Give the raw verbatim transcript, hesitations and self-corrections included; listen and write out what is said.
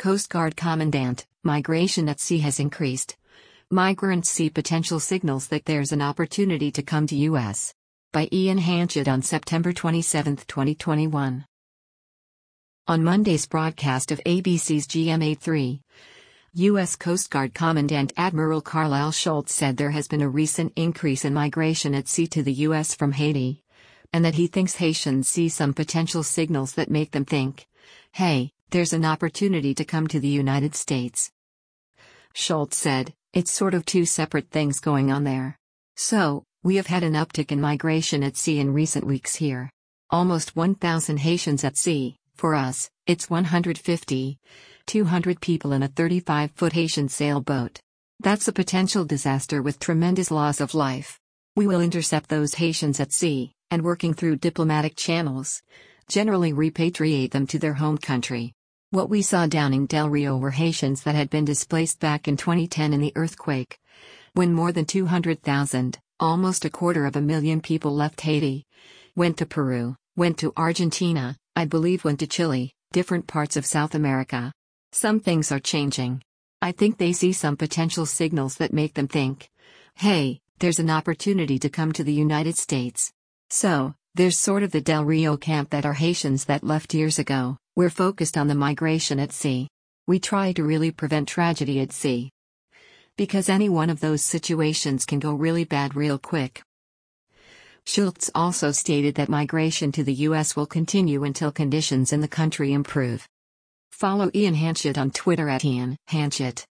Coast Guard Commandant, migration at sea has increased. Migrants see potential signals that there's an opportunity to come to U S. By Ian Hanchett on September twenty-seventh, twenty twenty-one. On Monday's broadcast of A B C's G M eighty-three, U S Coast Guard Commandant Admiral Carlisle Schultz said there has been a recent increase in migration at sea to the U S from Haiti, and that he thinks Haitians see some potential signals that make them think, hey, there's an opportunity to come to the United States. Schultz said, it's sort of two separate things going on there. So, we have had an uptick in migration at sea in recent weeks here. Almost one thousand Haitians at sea. For us, it's one hundred fifty, two hundred people in a thirty-five foot Haitian sailboat. That's a potential disaster with tremendous loss of life. We will intercept those Haitians at sea, and working through diplomatic channels, generally repatriate them to their home country. What we saw down in Del Rio were Haitians that had been displaced back in twenty ten in the earthquake, when more than two hundred thousand, almost a quarter of a million people left Haiti, went to Peru, went to Argentina, I believe went to Chile, different parts of South America. Some things are changing. I think they see some potential signals that make them think, hey, there's an opportunity to come to the United States. So, there's sort of the Del Rio camp that are Haitians that left years ago. We're focused on the migration at sea. We try to really prevent tragedy at sea. Because any one of those situations can go really bad real quick. Schultz also stated that migration to the U S will continue until conditions in the country improve. Follow Ian Hanchett on Twitter at Ian Hanchett.